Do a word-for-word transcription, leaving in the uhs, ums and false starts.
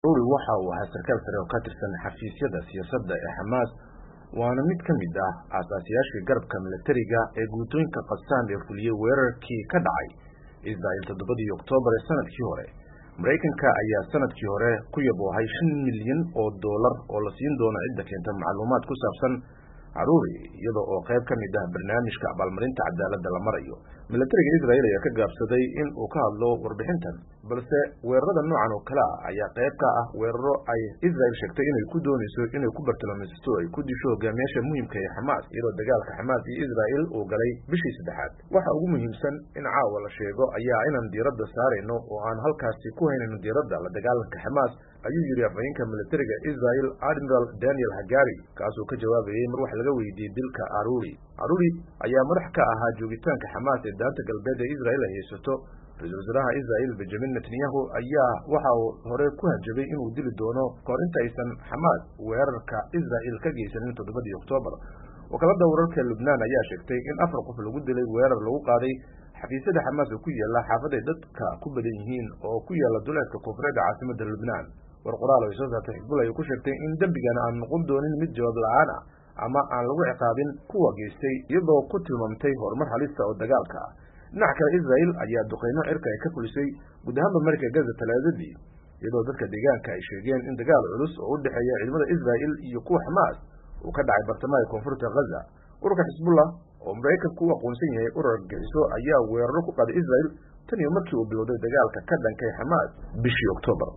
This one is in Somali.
Ruri waxa uu ahaa sarkaal sare oo ka tirsan xafiisyada siyaasadda ee Xamaas waana mid ka mid ah aasaasiyaashii garabka militariga ee guutooyinka Qassam ee fuliyay weerarkii ka dhacay Israel toddobadii Oktoobar ee sanadkii hore. Mareykanka ayaa sanadkii hore ku yaboohay shan milyan oo dollar oo la siin doono cidda keenta macluumaad ku saabsan Ruri iyadoo oo qayb ka mid ah barnaamijka abaalmarinta cadaaladda la marayo. Militariga Israel ayaa ka gaabsaday in uu ka hadlo warbixintan, balse weerarada noocan oo kale ah ayaa qayb ka ah weeraro ay Israel sheegtay inay ku doonayso inay ku bartilmaameedsato ay ku disho hogaamiyaasha muhiimka ah ee Xamaas iyadoo dagaalka Xamaas iyo Israel uu galay bishii saddexaad. Waxa ugu muhiimsan in caawa la sheego ayaa inaan diiradda saarayno oo aan halkaasi ku haynayno diiradda la dagaalanka Xamaas, ayuu yiri afhayeenka militariga Israel Admiral Daniel Hagari, kaasoo ka jawaabayay mar wax laga weydiiyay dilka Ruri. Ruri ayaa madax ka ahaa joogitaanka Xamaas ee daanta galbeed ee Israel ay haysato. Ra'iisul wasaaraha Israel Benjamin Netanyahu ayaa waxa uu hore ku hajabay inuu dili doono kahor inta aysan Xamaas weerarka Israel ka geysanin toddobadii Oktoobar. Wakaaladda wararka Lubnaan ayaa sheegtay in afar qof lagu dilay weerar lagu qaaday xafiisyada Xamaas oo ku yaala xaafad ay dadka ku badan yihiin oo ku yaala duleedka koonfureed ee caasimadda Lubnaan. War qoraal ay soo saartay Xisbullah ay ku sheegtay in dambigan aan noqon doonin mid jawaab la'aan ah ama aan lagu ciqaabin kuwa geystay, iyadoo ku tilmaamtay horumar halista oo dagaalka ah. Dhinaca kale, Israel ayaa duqeymo cirka ay ka fulisay guud ahaan marinka Gaza Talaadadii, iyadoo dadka deegaanka ay sheegeen in dagaal culus oo u dhexeeya ciidamada Israel iyo kuwa Xamaas uu ka dhacay bartamaha koonfurta Gaza. Ururka Xisbullah oo Mareykanku u aqoonsan yahay urur argagixiso ayaa weeraro ku qaaday Israel tan iyo markii uu bilowday dagaalka ka dhankay Xamaas bishii Oktoobar.